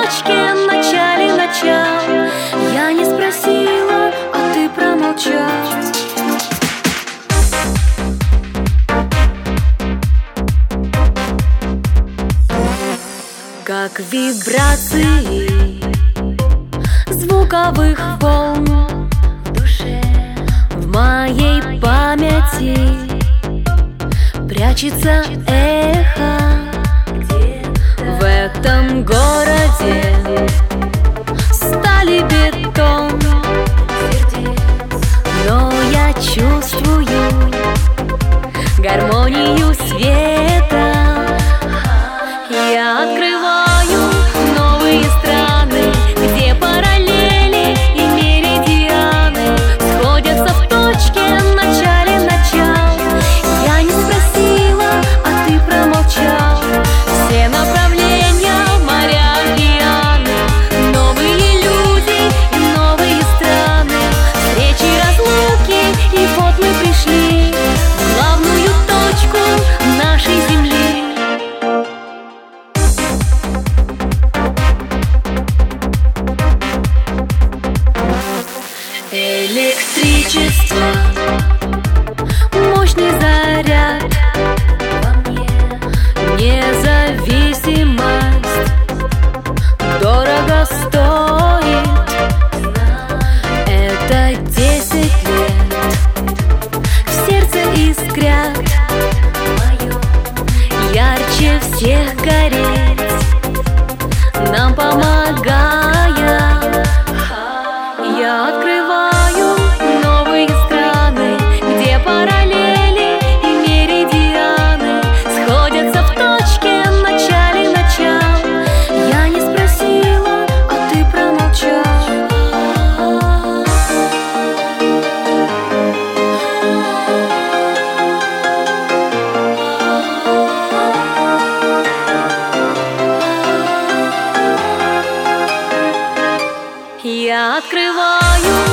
точке, в начале начал. Я не спросила, а ты промолчал. Как вибрации звуковых волн в душе, в моей памяти прячется эхо. В этом городе стали бетон, но я чувствую гармонию света. Я открываю новые страны, где параллели и меридианы сходятся в точке, в начале начал. Я не спросила, а ты промолчал. Все направления, моря, океаны, новые люди и новые страны, встречи, разлуки, и вот мы пришли в главную точку нашей земли. Электричество, мощный заряд во мне, независимость дорого стоит. Это 10 лет в сердце искрят, ярче всех гореть, нам помогая. Я открываю новые страны, где параллели и меридианы сходятся в точке, в начале начал. Я не спросила, а ты промолчал. Я открываю